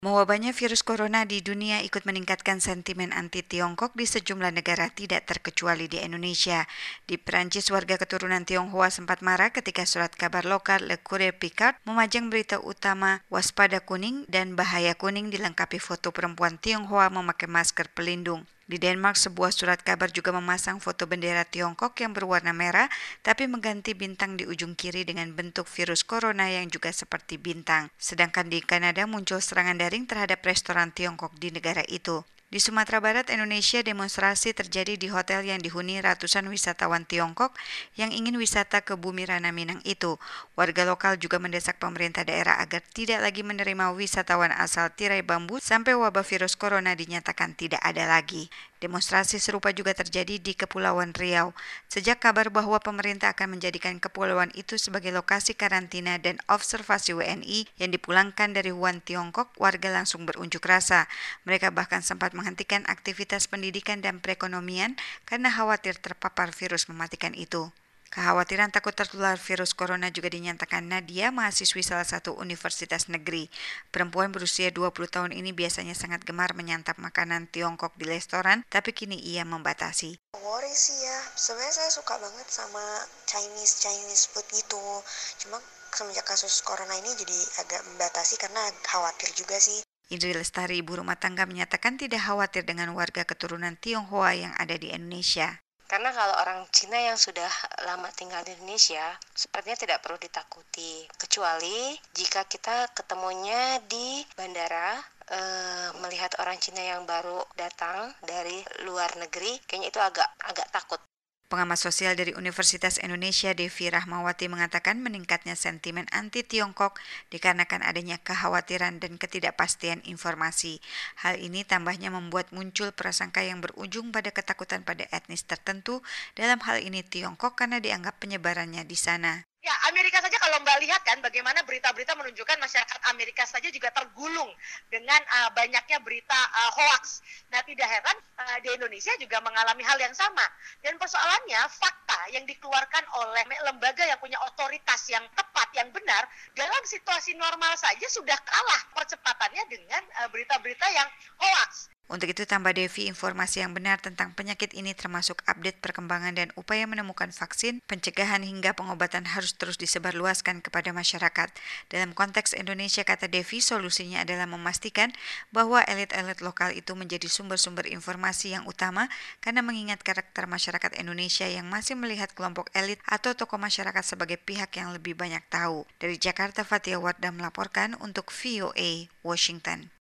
Mewabahnya virus corona di dunia ikut meningkatkan sentimen anti-Tiongkok di sejumlah negara tidak terkecuali di Indonesia. Di Perancis, warga keturunan Tionghoa sempat marah ketika surat kabar lokal Le Courrier Picard memajang berita utama waspada kuning dan bahaya kuning dilengkapi foto perempuan Tionghoa memakai masker pelindung. Di Denmark, sebuah surat kabar juga memasang foto bendera Tiongkok yang berwarna merah, tapi mengganti bintang di ujung kiri dengan bentuk virus corona yang juga seperti bintang. Sedangkan di Kanada muncul serangan daring terhadap restoran Tiongkok di negara itu. Di Sumatera Barat, Indonesia, demonstrasi terjadi di hotel yang dihuni ratusan wisatawan Tiongkok yang ingin wisata ke Bumi Rana Minang itu. Warga lokal juga mendesak pemerintah daerah agar tidak lagi menerima wisatawan asal tirai bambu sampai wabah virus corona dinyatakan tidak ada lagi. Demonstrasi serupa juga terjadi di Kepulauan Riau. Sejak kabar bahwa pemerintah akan menjadikan kepulauan itu sebagai lokasi karantina dan observasi WNI yang dipulangkan dari Wuhan, Tiongkok, warga langsung berunjuk rasa. Mereka bahkan sempat menghentikan aktivitas pendidikan dan perekonomian karena khawatir terpapar virus mematikan itu. Kekhawatiran takut tertular virus corona juga dinyatakan Nadia, mahasiswi salah satu universitas negeri. Perempuan berusia 20 tahun ini biasanya sangat gemar menyantap makanan Tiongkok di restoran, tapi kini ia membatasi. Worry sih ya, sebenarnya saya suka banget sama Chinese food gitu. Cuma semenjak kasus corona ini jadi agak membatasi karena khawatir juga sih. Indri Lestari, ibu rumah tangga, menyatakan tidak khawatir dengan warga keturunan Tionghoa yang ada di Indonesia. Karena kalau orang Cina yang sudah lama tinggal di Indonesia, sepertinya tidak perlu ditakuti. Kecuali jika kita ketemunya di bandara, melihat orang Cina yang baru datang dari luar negeri, kayaknya itu agak takut. Pengamat sosial dari Universitas Indonesia, Devi Rahmawati, mengatakan meningkatnya sentimen anti-Tiongkok dikarenakan adanya kekhawatiran dan ketidakpastian informasi. Hal ini tambahnya membuat muncul prasangka yang berujung pada ketakutan pada etnis tertentu, dalam hal ini Tiongkok, karena dianggap penyebarannya di sana. Ya, Amerika saja kalau Mbak lihat kan bagaimana berita-berita menunjukkan masyarakat Amerika saja juga tergulung dengan banyaknya berita hoax. Nah, tidak heran di Indonesia juga mengalami hal yang sama. Dan persoalannya fakta yang dikeluarkan oleh lembaga yang punya otoritas yang tepat, yang benar, dalam situasi normal saja sudah kalah percepatannya dengan berita-berita yang hoax. Untuk itu, tambah Devi, informasi yang benar tentang penyakit ini termasuk update perkembangan dan upaya menemukan vaksin, pencegahan hingga pengobatan harus terus disebarluaskan kepada masyarakat. Dalam konteks Indonesia, kata Devi, solusinya adalah memastikan bahwa elit-elit lokal itu menjadi sumber-sumber informasi yang utama, karena mengingat karakter masyarakat Indonesia yang masih melihat kelompok elit atau tokoh masyarakat sebagai pihak yang lebih banyak tahu. Dari Jakarta, Fatia Wardah melaporkan untuk VOA Washington.